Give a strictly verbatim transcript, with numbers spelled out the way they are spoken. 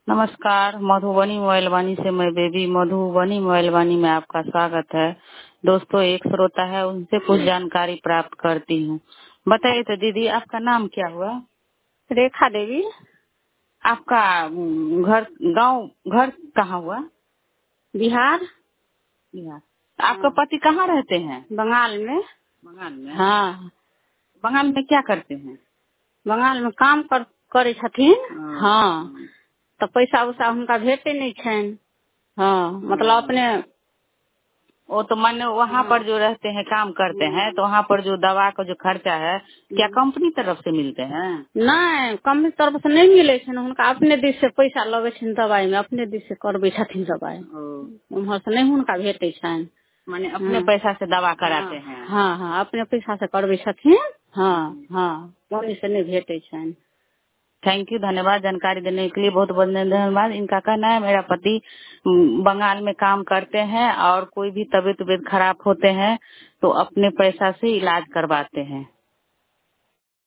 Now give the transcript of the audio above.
नमस्कार, मधुबनी मोबाइल वाणी से मैं बेबी मधुबनी मोबाइल वाणी में आपका स्वागत है। दोस्तों, एक श्रोता है, उनसे कुछ जानकारी प्राप्त करती हूँ। बताइए तो दीदी, आपका नाम क्या हुआ? रेखा देवी। आपका अम, घर गांव घर कहाँ हुआ? बिहार। बिहार। आपका हाँ, पति कहाँ रहते हैं? बंगाल में। बंगाल में। हाँ, बंगाल में क्या करते हैं? बंगाल में काम कर करे छथिन। हाँ, हाँ। तो पैसा उसा हुनका भेटे नहीं छन। हाँ, मतलब अपने। वो तो मैंने वहाँ हाँ, पर जो रहते हैं, काम करते हैं, तो वहाँ पर जो दवा का जो खर्चा है, क्या कंपनी तरफ से मिलते हैं? नहीं, कंपनी तरफ से नहीं मिले छन। हुनका अपने दिस से पैसा लगे छन दवाई में, अपने दिस से करबे छथिन दवाई। उम्हर से नहीं हुनका भेटे छन। मैंने अपने हाँ, पैसा से दवा कराते हैं। हाँ, हाँ, अपने पैसा से करबे छथिन। हाँ, हाँ, कंपनी से नहीं भेटे छन। थैंक यू, धन्यवाद जानकारी देने के लिए, बहुत बहुत धन्यवाद। इनका कहना है मेरा पति म, बंगाल में काम करते हैं और कोई भी तबीयत तबीयत खराब होते हैं तो अपने पैसा से इलाज करवाते हैं।